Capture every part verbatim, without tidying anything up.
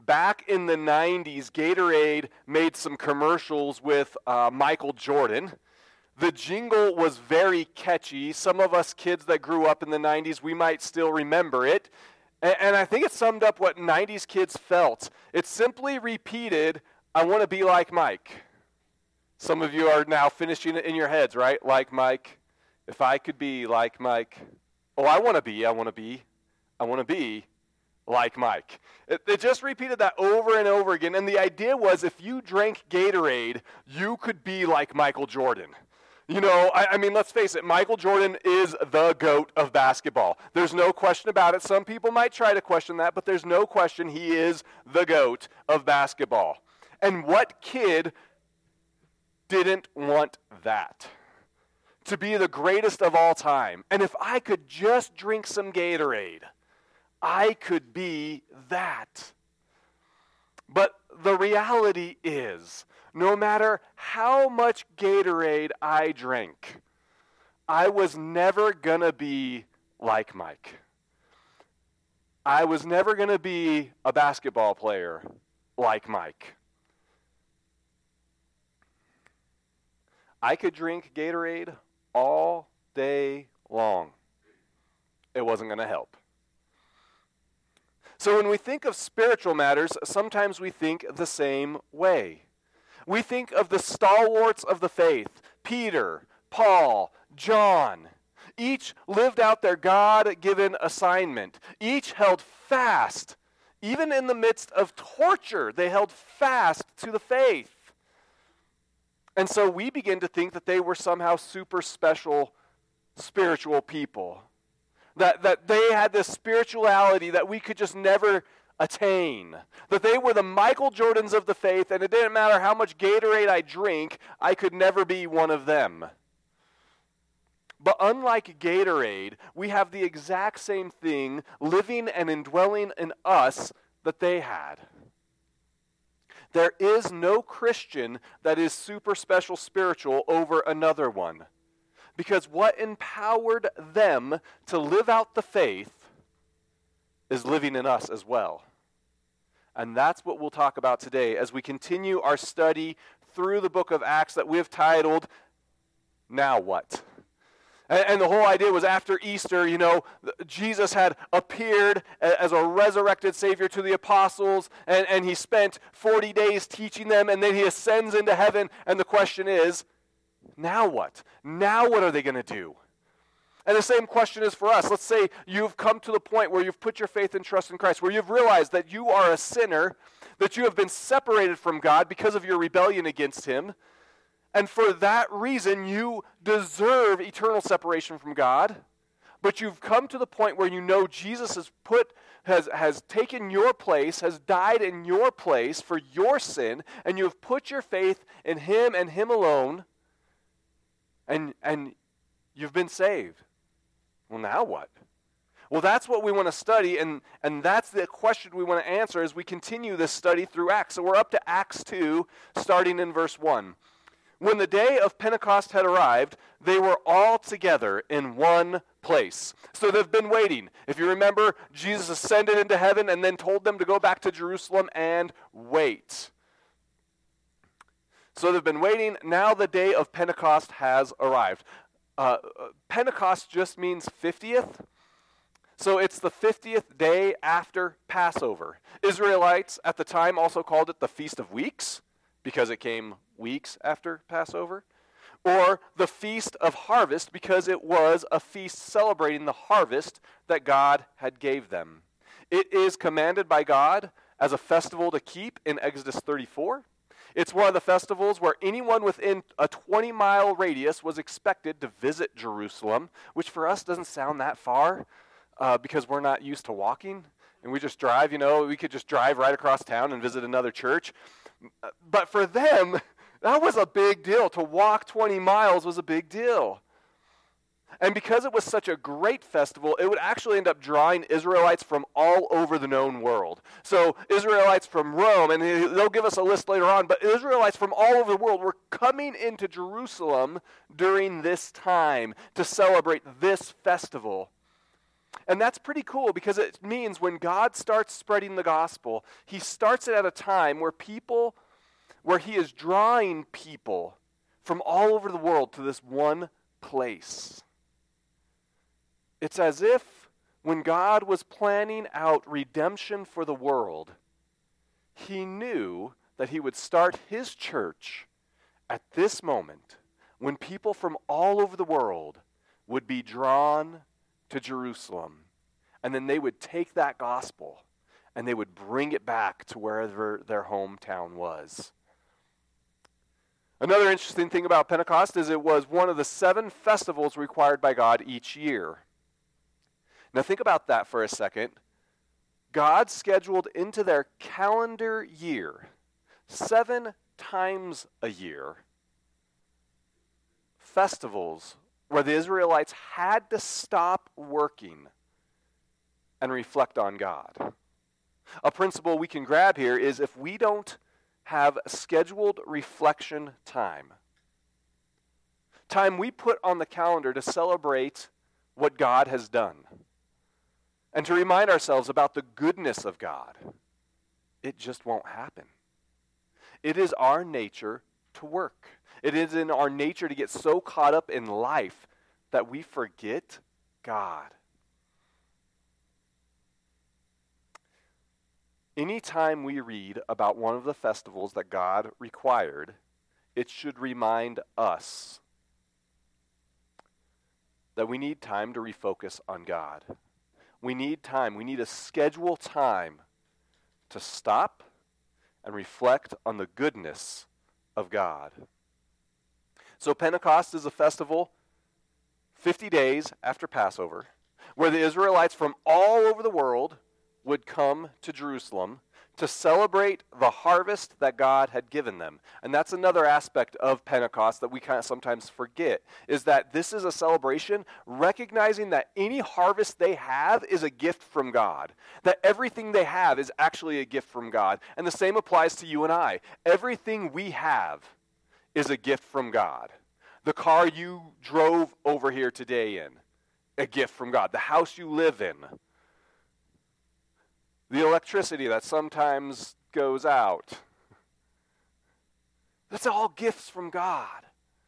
back in the nineties, Gatorade made some commercials with uh, Michael Jordan. The jingle was very catchy. Some of us kids that grew up in the nineties, we might still remember it. And, and I think it summed up what nineties kids felt. It simply repeated, I want to be like Mike. Some of you are now finishing it in your heads, right? Like Mike. If I could be like Mike. Oh, I want to be, I want to be, I want to be like Mike. It, it just repeated that over and over again. And the idea was if you drank Gatorade, you could be like Michael Jordan. You know, I, I mean, let's face it, Michael Jordan is the GOAT of basketball. There's no question about it. Some people might try to question that, but there's no question he is the GOAT of basketball. And what kid didn't want that? To be the greatest of all time. And if I could just drink some Gatorade, I could be that. But the reality is, no matter how much Gatorade I drank, I was never going to be like Mike. I was never going to be a basketball player like Mike. I could drink Gatorade all day long. It wasn't going to help. So when we think of spiritual matters, sometimes we think the same way. We think of the stalwarts of the faith, Peter, Paul, John. Each lived out their God-given assignment. Each held fast. Even in the midst of torture, they held fast to the faith. And so we begin to think that they were somehow super special spiritual people. That, that they had this spirituality that we could just never attain. That they were the Michael Jordans of the faith, and it didn't matter how much Gatorade I drink, I could never be one of them. But unlike Gatorade, we have the exact same thing living and indwelling in us that they had. There is no Christian that is super special spiritual over another one. Because what empowered them to live out the faith is living in us as well. And that's what we'll talk about today as we continue our study through the book of Acts that we've titled, Now What? And, and the whole idea was after Easter, you know, Jesus had appeared as a resurrected Savior to the apostles, and, and he spent forty days teaching them, and then he ascends into heaven, and the question is, now what? Now what are they going to do? And the same question is for us. Let's say you've come to the point where you've put your faith and trust in Christ, where you've realized that you are a sinner, that you have been separated from God because of your rebellion against him, and for that reason you deserve eternal separation from God, but you've come to the point where you know Jesus has put has, has taken your place, has died in your place for your sin, and you have put your faith in him and him alone, and and you've been saved. Well, now what? Well, that's what we want to study, and, and that's the question we want to answer as we continue this study through Acts. So we're up to Acts two, starting in verse one. When the day of Pentecost had arrived, they were all together in one place. So they've been waiting. If you remember, Jesus ascended into heaven and then told them to go back to Jerusalem and wait. So they've been waiting. Now the day of Pentecost has arrived. Uh, Pentecost just means fiftieth. So it's the fiftieth day after Passover. Israelites at the time also called it the Feast of Weeks because it came weeks after Passover. Or the Feast of Harvest because it was a feast celebrating the harvest that God had gave them. It is commanded by God as a festival to keep in Exodus thirty-four. It's one of the festivals where anyone within a twenty-mile radius was expected to visit Jerusalem, which for us doesn't sound that far uh, because we're not used to walking. And we just drive, you know, we could just drive right across town and visit another church. But for them, that was a big deal. To walk twenty miles was a big deal. And because it was such a great festival, it would actually end up drawing Israelites from all over the known world. So Israelites from Rome, and they'll give us a list later on, but Israelites from all over the world were coming into Jerusalem during this time to celebrate this festival. And that's pretty cool because it means when God starts spreading the gospel, he starts it at a time where people, where he is drawing people from all over the world to this one place. It's as if when God was planning out redemption for the world, he knew that he would start his church at this moment when people from all over the world would be drawn to Jerusalem. And then they would take that gospel and they would bring it back to wherever their hometown was. Another interesting thing about Pentecost is it was one of the seven festivals required by God each year. Now think about that for a second. God scheduled into their calendar year, seven times a year, festivals where the Israelites had to stop working and reflect on God. A principle we can grab here is if we don't have scheduled reflection time, time we put on the calendar to celebrate what God has done, and to remind ourselves about the goodness of God, it just won't happen. It is our nature to work. It is in our nature to get so caught up in life that we forget God. Anytime we read about one of the festivals that God required, it should remind us that we need time to refocus on God. We need time. We need to schedule time to stop and reflect on the goodness of God. So Pentecost is a festival fifty days after Passover, where the Israelites from all over the world would come to Jerusalem to celebrate the harvest that God had given them. And that's another aspect of Pentecost that we kind of sometimes forget, is that this is a celebration recognizing that any harvest they have is a gift from God, that everything they have is actually a gift from God. And the same applies to you and I. Everything we have is a gift from God. The car you drove over here today in, a gift from God. The house you live in, the electricity that sometimes goes out. That's all gifts from God.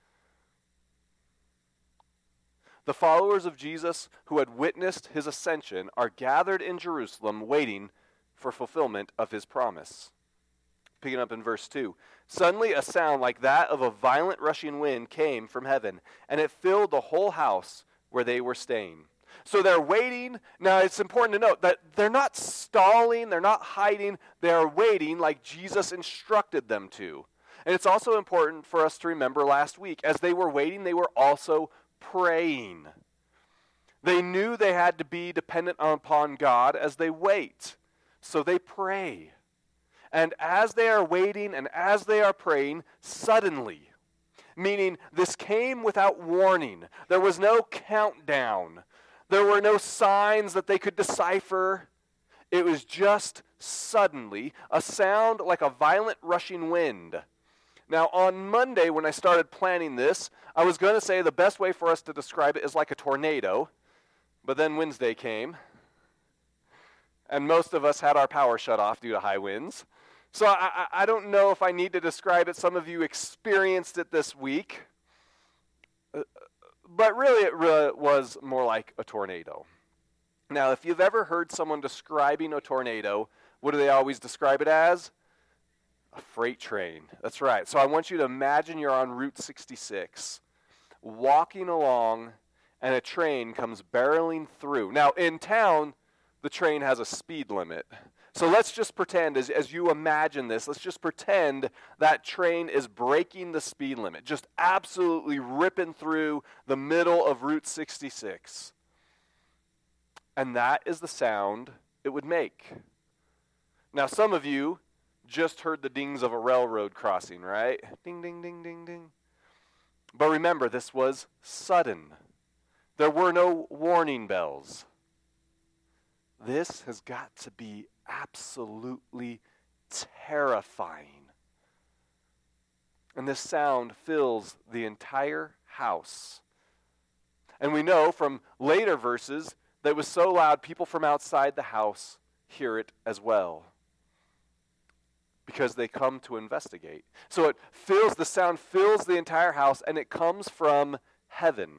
The followers of Jesus who had witnessed his ascension are gathered in Jerusalem waiting for fulfillment of his promise. Picking up in verse two. Suddenly a sound like that of a violent rushing wind came from heaven, and it filled the whole house where they were staying. So they're waiting. Now, it's important to note that they're not stalling, they're not hiding, they're waiting like Jesus instructed them to. And it's also important for us to remember last week, as they were waiting, they were also praying. They knew they had to be dependent upon God as they wait. So they pray. And as they are waiting and as they are praying, suddenly, meaning this came without warning, there was no countdown. There were no signs that they could decipher. It was just suddenly a sound like a violent rushing wind. Now, on Monday, when I started planning this, I was going to say the best way for us to describe it is like a tornado. But then Wednesday came, and most of us had our power shut off due to high winds. So I, I don't know if I need to describe it. Some of you experienced it this week. Uh, But really, it really was more like a tornado. Now, if you've ever heard someone describing a tornado, what do they always describe it as? A freight train. That's right. So I want you to imagine you're on Route sixty-six, walking along, and a train comes barreling through. Now, in town, the train has a speed limit. So let's just pretend, as, as you imagine this, let's just pretend that train is breaking the speed limit, just absolutely ripping through the middle of Route sixty-six. And that is the sound it would make. Now, some of you just heard the dings of a railroad crossing, right? Ding, ding, ding, ding, ding. But remember, this was sudden. There were no warning bells. This has got to be absolutely terrifying. And this sound fills the entire house. And we know from later verses that was so loud people from outside the house hear it as well, because they come to investigate. So it fills, the sound fills the entire house, and it comes from heaven.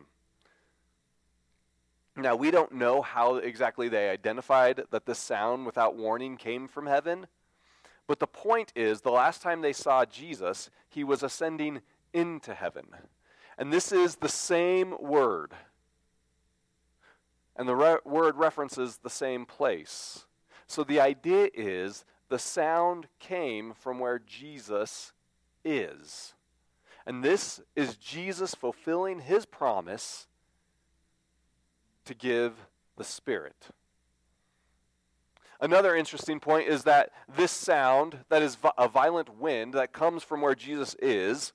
Now, we don't know how exactly they identified that this sound without warning came from heaven, but the point is, the last time they saw Jesus, he was ascending into heaven. And this is the same word. And the re- word references the same place. So the idea is the sound came from where Jesus is. And this is Jesus fulfilling his promise to give the Spirit. Another interesting point is that this sound, that is a violent wind that comes from where Jesus is,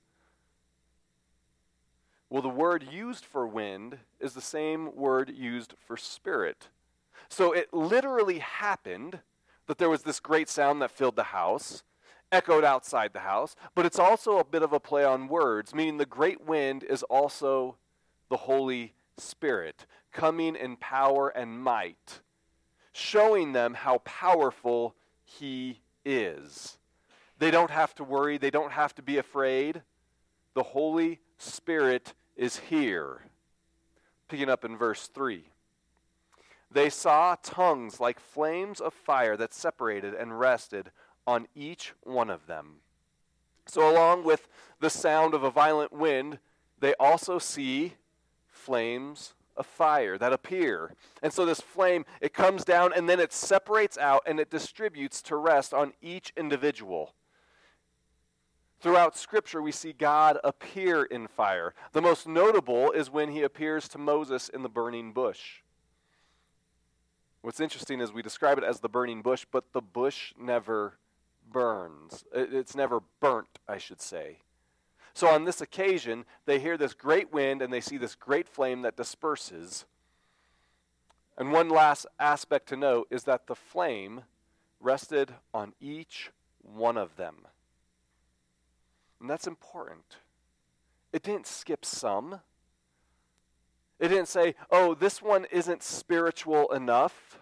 well, the word used for wind is the same word used for spirit. So it literally happened that there was this great sound that filled the house, echoed outside the house, but it's also a bit of a play on words, meaning the great wind is also the Holy Spirit, coming in power and might, showing them how powerful he is. They don't have to worry. They don't have to be afraid. The Holy Spirit is here. Picking up in verse three. They saw tongues like flames of fire that separated and rested on each one of them. So along with the sound of a violent wind, they also see flames of fire that appear. And so this flame, it comes down and then it separates out and it distributes to rest on each individual. Throughout Scripture, we see God appear in fire. The most notable is when he appears to Moses in the burning bush. What's interesting is we describe it as the burning bush, but the bush never burns. It's never burnt, I should say. So on this occasion, they hear this great wind and they see this great flame that disperses. And one last aspect to note is that the flame rested on each one of them. And that's important. It didn't skip some. It didn't say, oh, this one isn't spiritual enough.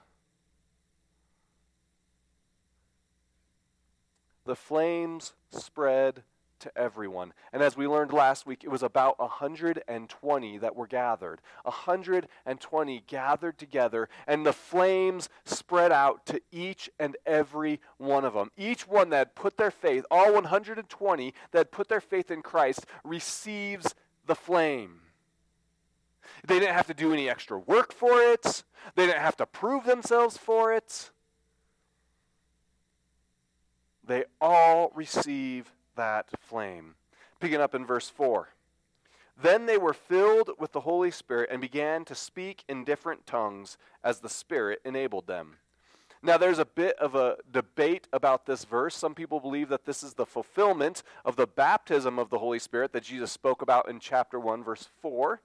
The flames spread to everyone. And as we learned last week, it was about one hundred twenty that were gathered. one hundred twenty gathered together, and the flames spread out to each and every one of them. Each one that put their faith, all one hundred twenty that put their faith in Christ, receives the flame. They didn't have to do any extra work for it. They didn't have to prove themselves for it. They all receive that flame. Picking up in verse four. Then they were filled with the Holy Spirit and began to speak in different tongues as the Spirit enabled them. Now there's a bit of a debate about this verse. Some people believe that this is the fulfillment of the baptism of the Holy Spirit that Jesus spoke about in chapter one, verse four.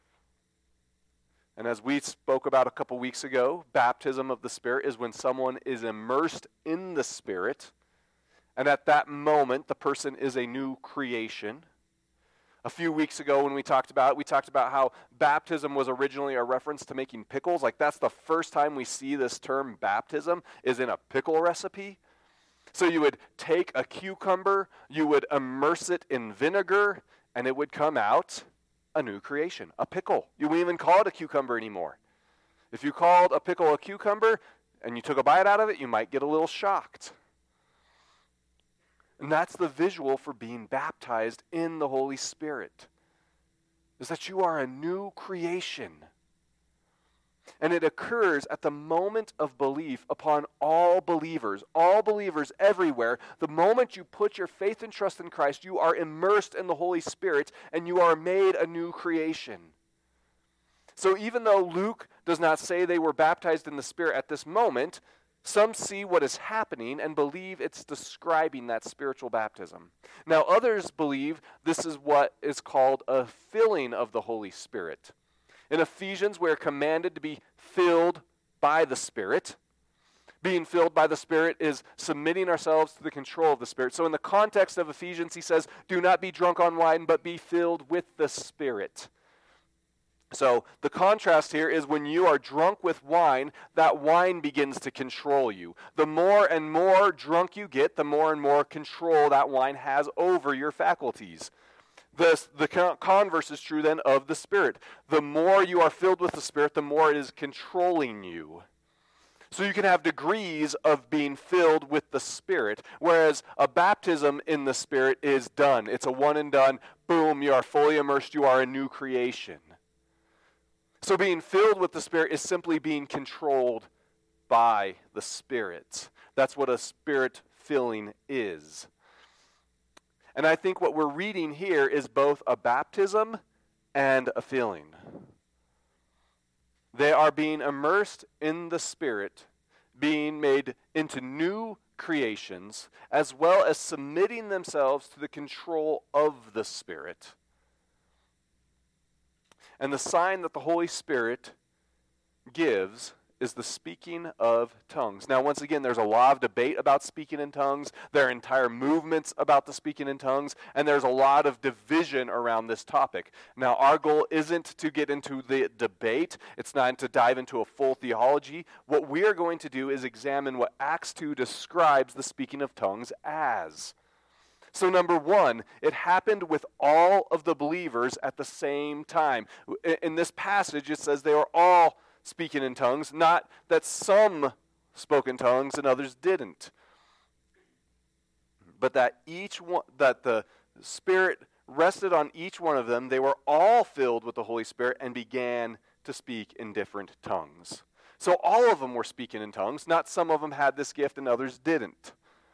And as we spoke about a couple weeks ago, baptism of the Spirit is when someone is immersed in the Spirit. And at that moment, the person is a new creation. A few weeks ago when we talked about it, we talked about how baptism was originally a reference to making pickles. Like that's the first time we see this term baptism is in a pickle recipe. So you would take a cucumber, you would immerse it in vinegar, and it would come out a new creation, a pickle. You wouldn't even call it a cucumber anymore. If you called a pickle a cucumber and you took a bite out of it, you might get a little shocked. And that's the visual for being baptized in the Holy Spirit, is that you are a new creation. And it occurs at the moment of belief upon all believers, all believers everywhere. The moment you put your faith and trust in Christ, you are immersed in the Holy Spirit and you are made a new creation. So even though Luke does not say they were baptized in the Spirit at this moment, some see what is happening and believe it's describing that spiritual baptism. Now others believe this is what is called a filling of the Holy Spirit. In Ephesians, we're commanded to be filled by the Spirit. Being filled by the Spirit is submitting ourselves to the control of the Spirit. So in the context of Ephesians, he says, do not be drunk on wine, but be filled with the Spirit. So the contrast here is when you are drunk with wine, that wine begins to control you. The more and more drunk you get, the more and more control that wine has over your faculties. The, the converse is true then of the Spirit. The more you are filled with the Spirit, the more it is controlling you. So you can have degrees of being filled with the Spirit, whereas a baptism in the Spirit is done. It's a one and done. Boom, you are fully immersed. You are a new creation. So being filled with the Spirit is simply being controlled by the Spirit. That's what a Spirit filling is. And I think what we're reading here is both a baptism and a filling. They are being immersed in the Spirit, being made into new creations, as well as submitting themselves to the control of the Spirit. And the sign that the Holy Spirit gives is the speaking of tongues. Now, once again, there's a lot of debate about speaking in tongues. There are entire movements about the speaking in tongues, and there's a lot of division around this topic. Now, our goal isn't to get into the debate. It's not to dive into a full theology. What we are going to do is examine what Acts two describes the speaking of tongues as. So number one, it happened with all of the believers at the same time. In this passage, it says they were all speaking in tongues, not that some spoke in tongues and others didn't. But that each one, that the Spirit rested on each one of them. They were all filled with the Holy Spirit and began to speak in different tongues. So all of them were speaking in tongues, not some of them had this gift and others didn't.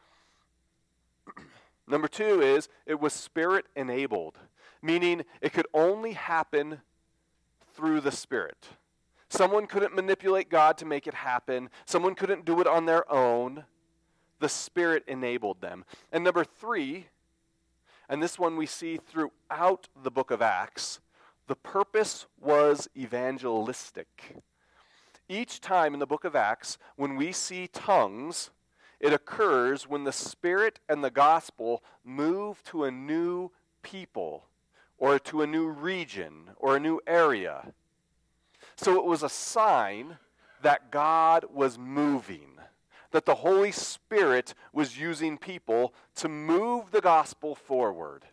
Number two is, it was Spirit-enabled, meaning it could only happen through the Spirit. Someone couldn't manipulate God to make it happen. Someone couldn't do it on their own. The Spirit enabled them. And number three, and this one we see throughout the book of Acts, the purpose was evangelistic. Each time in the book of Acts, when we see tongues, it occurs when the Spirit and the gospel move to a new people or to a new region or a new area. So it was a sign that God was moving, that the Holy Spirit was using people to move the gospel forward.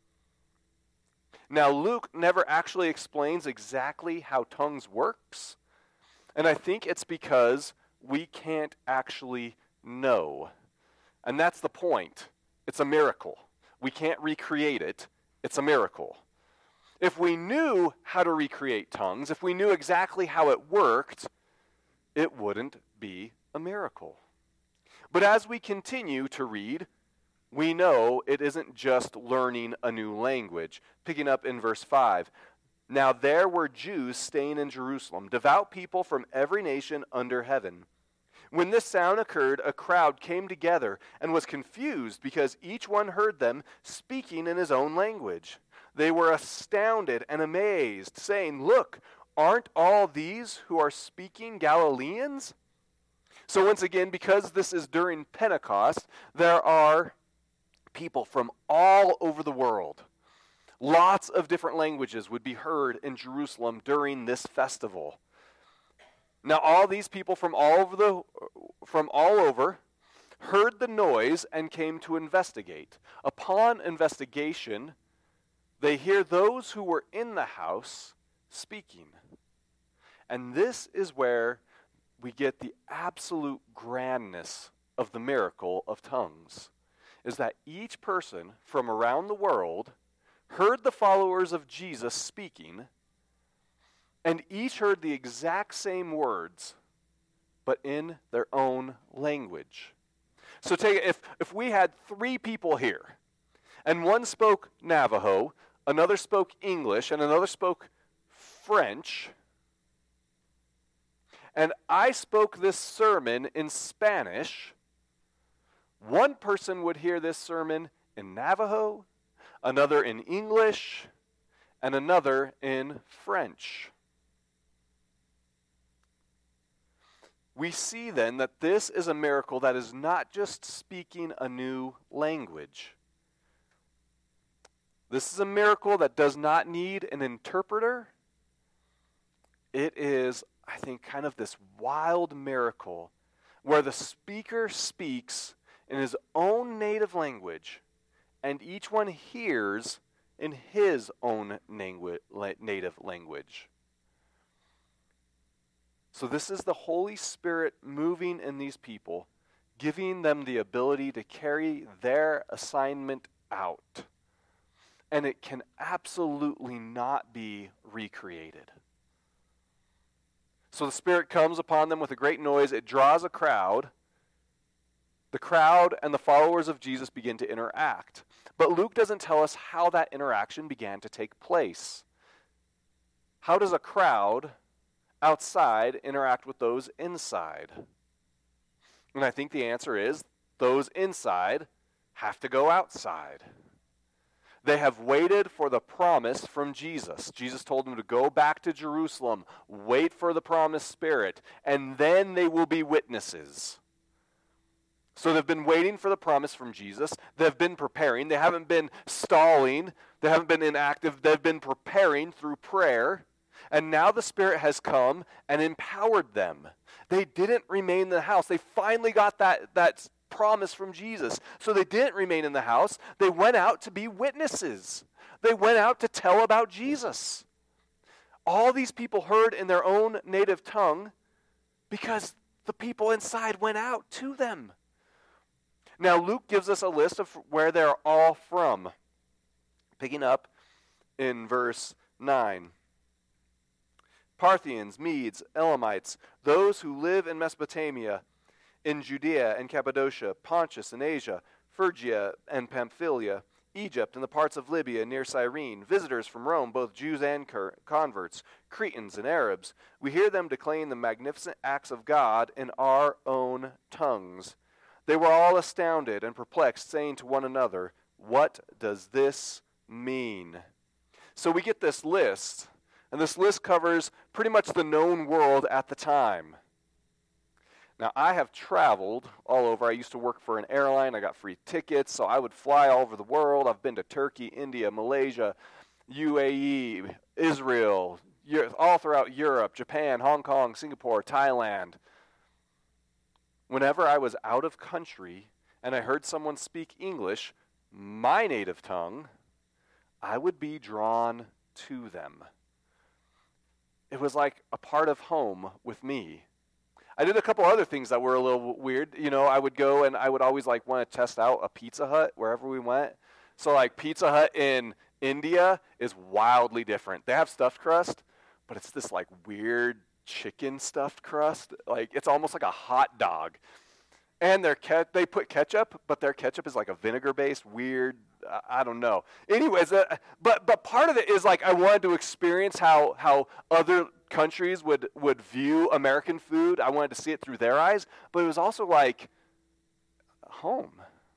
Now, Luke never actually explains exactly how tongues works, and I think it's because we can't actually know. And that's the point. It's a miracle. We can't recreate it. It's a miracle. If we knew how to recreate tongues, if we knew exactly how it worked, it wouldn't be a miracle. But as we continue to read, we know it isn't just learning a new language. Picking up in verse five. Now there were Jews staying in Jerusalem, devout people from every nation under heaven. When this sound occurred, a crowd came together and was confused because each one heard them speaking in his own language. They were astounded and amazed, saying, "Look, aren't all these who are speaking Galileans?" So once again, because this is during Pentecost, there are people from all over the world. Lots of different languages would be heard in Jerusalem during this festival. Now all these people from all over the from all over heard the noise and came to investigate. Upon investigation, they hear those who were in the house speaking. And this is where we get the absolute grandness of the miracle of tongues, is that each person from around the world heard the followers of Jesus speaking, and each heard the exact same words, but in their own language. So take if if we had three people here, and one spoke Navajo, another spoke English, and another spoke French, and I spoke this sermon in Spanish, one person would hear this sermon in Navajo, another in English, and another in French. We see then that this is a miracle that is not just speaking a new language. This is a miracle that does not need an interpreter. it is, I think, kind of this wild miracle where the speaker speaks in his own native language, and each one hears in his own native language. So this is the Holy Spirit moving in these people, giving them the ability to carry their assignment out. And it can absolutely not be recreated. So the Spirit comes upon them with a great noise. It draws a crowd. The crowd and the followers of Jesus begin to interact. But Luke doesn't tell us how that interaction began to take place. How does a crowd outside interact with those inside? And I think the answer is those inside have to go outside. They have waited for the promise from Jesus. Jesus told them to go back to Jerusalem, wait for the promised Spirit, and then they will be witnesses. So they've been waiting for the promise from Jesus. They've been preparing. They haven't been stalling. They haven't been inactive. They've been preparing through prayer. And now the Spirit has come and empowered them. They didn't remain in the house. They finally got that, that promise from Jesus. So they didn't remain in the house. They went out to be witnesses. They went out to tell about Jesus. All these people heard in their own native tongue because the people inside went out to them. Now Luke gives us a list of where they're all from. Picking up in verse nine. Parthians, Medes, Elamites, those who live in Mesopotamia, in Judea and Cappadocia, Pontus and Asia, Phrygia and Pamphylia, Egypt and the parts of Libya near Cyrene, visitors from Rome, both Jews and converts, Cretans and Arabs. We hear them declaim the magnificent acts of God in our own tongues. They were all astounded and perplexed, saying to one another, "What does this mean?" So we get this list, and this list covers pretty much the known world at the time. Now, I have traveled all over. I used to work for an airline. I got free tickets, so I would fly all over the world. I've been to Turkey, India, Malaysia, U A E, Israel, all throughout Europe, Japan, Hong Kong, Singapore, Thailand. Whenever I was out of country and I heard someone speak English, my native tongue, I would be drawn to them. It was like a part of home with me. I did a couple other things that were a little weird. You know, I would go and I would always like want to test out a Pizza Hut wherever we went. So like Pizza Hut in India is wildly different. They have stuffed crust, but it's this like weird chicken stuffed crust. Like it's almost like a hot dog. And their ke- they put ketchup, but their ketchup is like a vinegar-based weird, uh, I don't know. Anyways, uh, but but part of it is like I wanted to experience how how other countries would, would view American food. I wanted to see it through their eyes, but it was also like home.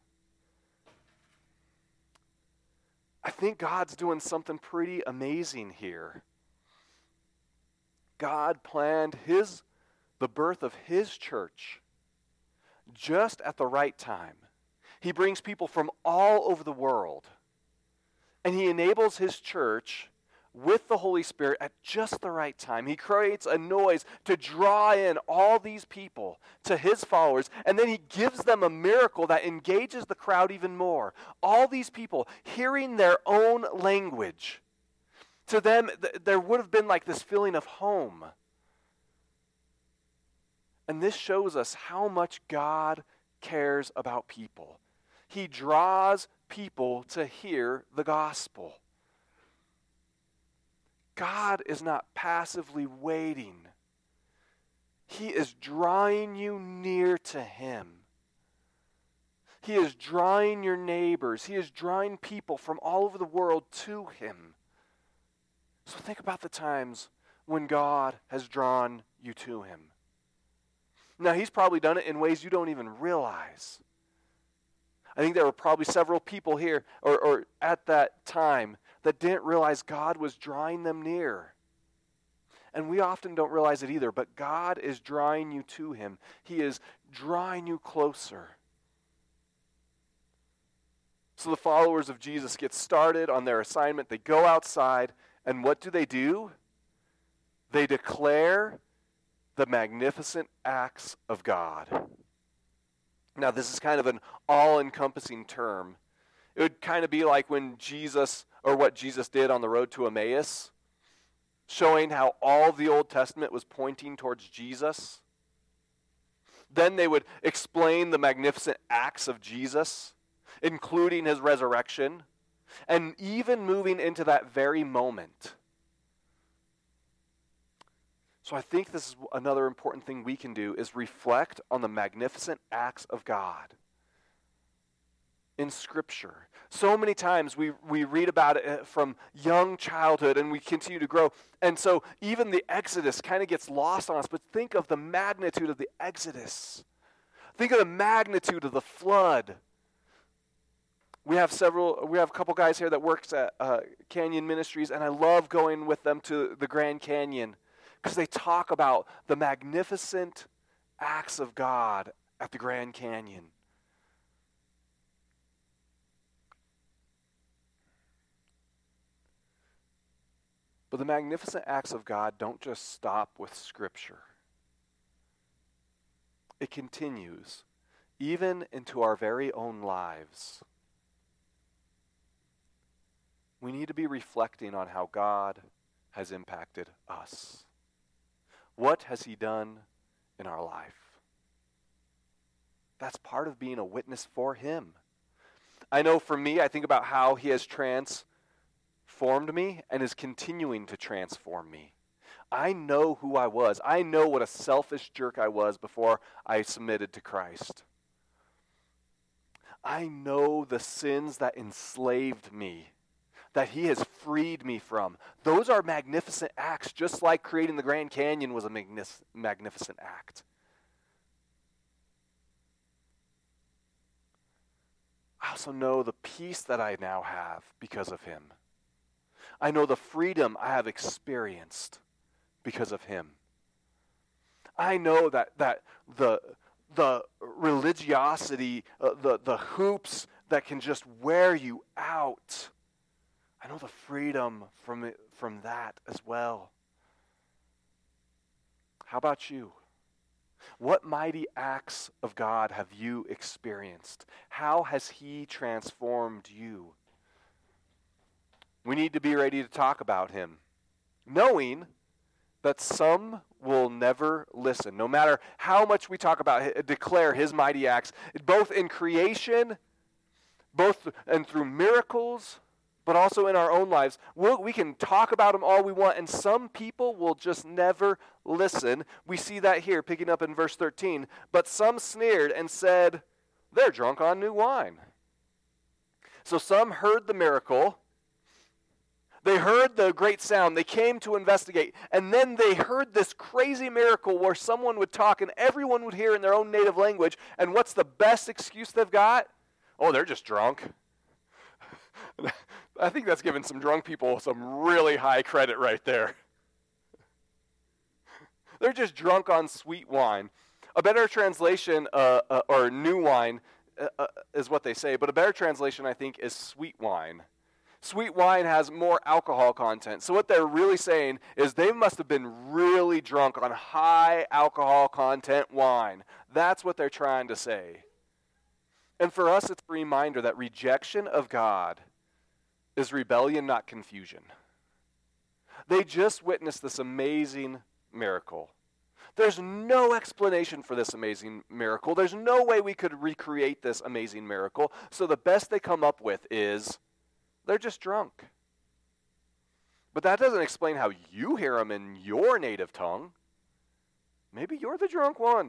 I think God's doing something pretty amazing here. God planned his the birth of his church just at the right time. He brings people from all over the world, and he enables his church with the Holy Spirit at just the right time. He creates a noise to draw in all these people to his followers, and then he gives them a miracle that engages the crowd even more. All these people hearing their own language. To them, th- there would have been like this feeling of home. And this shows us how much God cares about people. He draws people to hear the gospel. God is not passively waiting. He is drawing you near to him. He is drawing your neighbors. He is drawing people from all over the world to him. So think about the times when God has drawn you to him. Now, he's probably done it in ways you don't even realize. I think there were probably several people here or, or at that time that didn't realize God was drawing them near. And we often don't realize it either, but God is drawing you to him. He is drawing you closer. So the followers of Jesus get started on their assignment. They go outside, and what do they do? They declare the magnificent acts of God. Now, this is kind of an all-encompassing term. It would kind of be like when Jesus, or what Jesus did on the road to Emmaus, showing how all of the Old Testament was pointing towards Jesus. Then they would explain the magnificent acts of Jesus, including his resurrection, and even moving into that very moment. So I think this is another important thing we can do, is reflect on the magnificent acts of God in Scripture. So many times we, we read about it from young childhood and we continue to grow. And so even the Exodus kind of gets lost on us, but think of the magnitude of the Exodus. Think of the magnitude of the flood. We have several, we have a couple guys here that works at uh, Canyon Ministries, and I love going with them to the Grand Canyon because they talk about the magnificent acts of God at the Grand Canyon. But the magnificent acts of God don't just stop with Scripture. It continues even into our very own lives. We need to be reflecting on how God has impacted us. What has he done in our life? That's part of being a witness for him. I know for me, I think about how he has transformed me and is continuing to transform me. I know who I was. I know what a selfish jerk I was before I submitted to Christ. I know the sins that enslaved me, that he has freed me from. Those are magnificent acts, just like creating the Grand Canyon was a magnis- magnificent act. I also know the peace that I now have because of him. I know the freedom I have experienced because of him. I know that that the the religiosity, uh, the the hoops that can just wear you out, I know the freedom from it, from that as well. How about you? What mighty acts of God have you experienced? How has he transformed you? We need to be ready to talk about him, knowing that some will never listen. No matter how much we talk about, declare his mighty acts, both in creation, both and through miracles, but also in our own lives. We'll, we can talk about them all we want, and some people will just never listen. We see that here, picking up in verse thirteen. But some sneered and said, they're drunk on new wine. So some heard the miracle. They heard the great sound. They came to investigate. And then they heard this crazy miracle where someone would talk and everyone would hear in their own native language. And what's the best excuse they've got? Oh, they're just drunk. I think that's giving some drunk people some really high credit right there. They're just drunk on sweet wine. A better translation, uh, uh, or new wine, uh, uh, is what they say. But a better translation, I think, is sweet wine. Sweet wine has more alcohol content. So what they're really saying is they must have been really drunk on high alcohol content wine. That's what they're trying to say. And for us, it's a reminder that rejection of God is rebellion, not confusion. They just witnessed this amazing miracle. There's no explanation for this amazing miracle. There's no way we could recreate this amazing miracle. So the best they come up with is they're just drunk. But that doesn't explain how you hear them in your native tongue. Maybe you're the drunk one.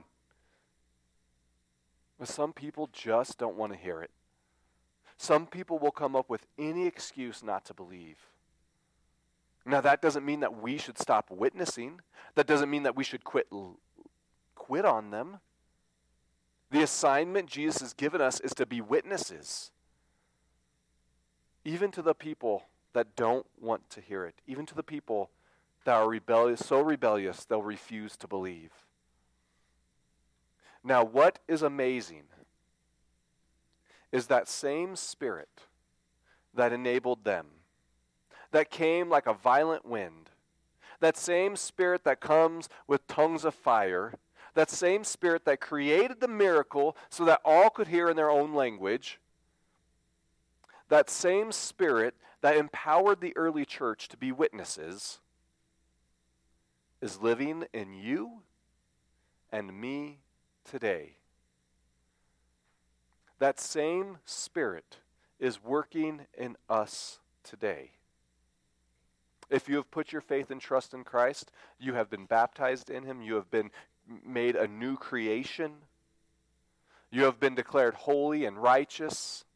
But some people just don't want to hear it. Some people will come up with any excuse not to believe. Now, that doesn't mean that we should stop witnessing. That doesn't mean that we should quit, quit on them. The assignment Jesus has given us is to be witnesses. Even to the people that don't want to hear it. Even to the people that are rebellious, so rebellious they'll refuse to believe. Now, what is amazing is that same Spirit that enabled them, that came like a violent wind, that same Spirit that comes with tongues of fire, that same Spirit that created the miracle so that all could hear in their own language, that same Spirit that empowered the early church to be witnesses, is living in you and me today. That same Spirit is working in us today. If you have put your faith and trust in Christ, you have been baptized in him, you have been made a new creation, you have been declared holy and righteous.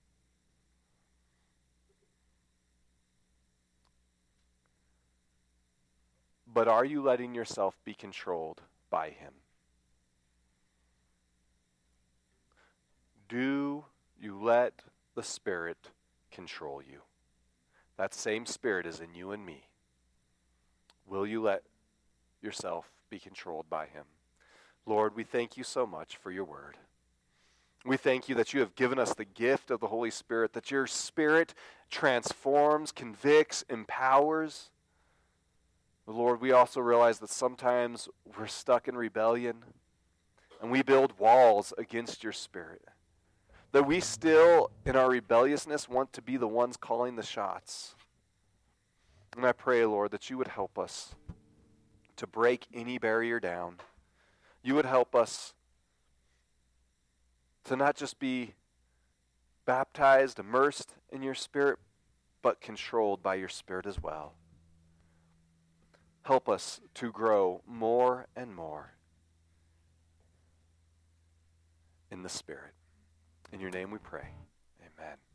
But are you letting yourself be controlled by him? Do you let the Spirit control you? That same Spirit is in you and me. Will you let yourself be controlled by him? Lord, we thank you so much for your word. We thank you that you have given us the gift of the Holy Spirit, that your Spirit transforms, convicts, empowers. Lord, we also realize that sometimes we're stuck in rebellion and we build walls against your Spirit. That we still, in our rebelliousness, want to be the ones calling the shots. And I pray, Lord, that you would help us to break any barrier down. You would help us to not just be baptized, immersed in your Spirit, but controlled by your Spirit as well. Help us to grow more and more in the Spirit. In your name we pray. Amen.